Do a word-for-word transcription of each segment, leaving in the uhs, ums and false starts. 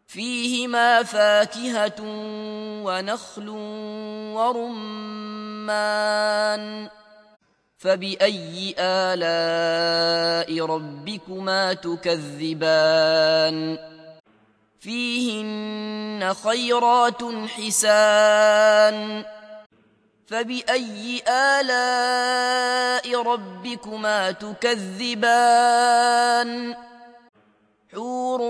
فيهما فاكهة ونخل ورمان فبأي آلاء ربكما تكذبان فيهن خيرات حسان فبأي آلاء ربكما تكذبان حور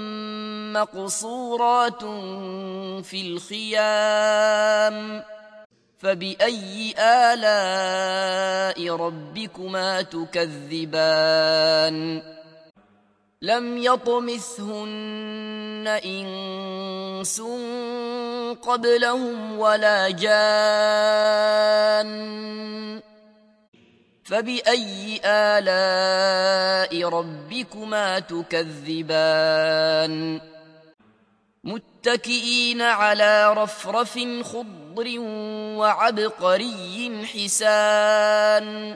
مقصورات في الخيام فبأي آلاء ربكما تكذبان لم يطمثهن إنس قبلهم ولا جان فبأي آلاء ربكما تكذبان متكئين على رفرف خضر وعبقري حسان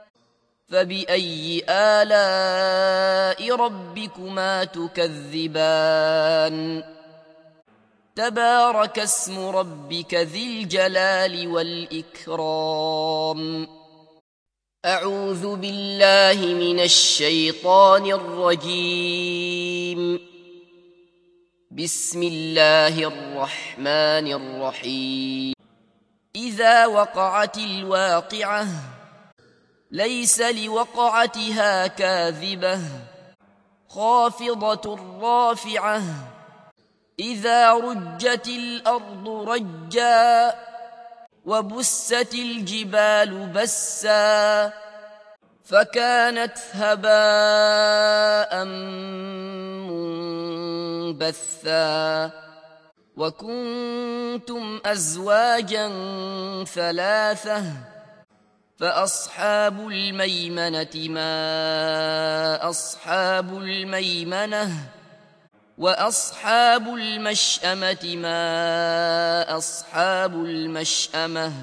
فبأي آلاء ربكما تكذبان تبارك اسم ربك ذي الجلال والإكرام أعوذ بالله من الشيطان الرجيم بسم الله الرحمن الرحيم إذا وقعت الواقعة ليس لوقعتها كاذبة خافضة رافعة إذا رجت الأرض رجا وبست الجبال بسا فكانت هباء منبثا وكنتم أزواجا ثلاثة فأصحاب الميمنة ما أصحاب الميمنة وأصحاب المشأمة ما أصحاب المشأمة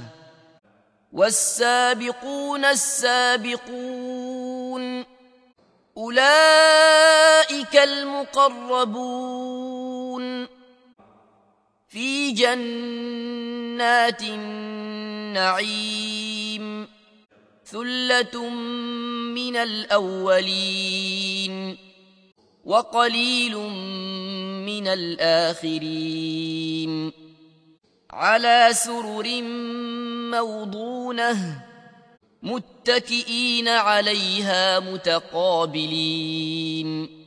والسابقون السابقون أولئك المقربون في جنات النعيم ثلة من الأولين وقليل من الآخرين على سرر موضونة متكئين عليها متقابلين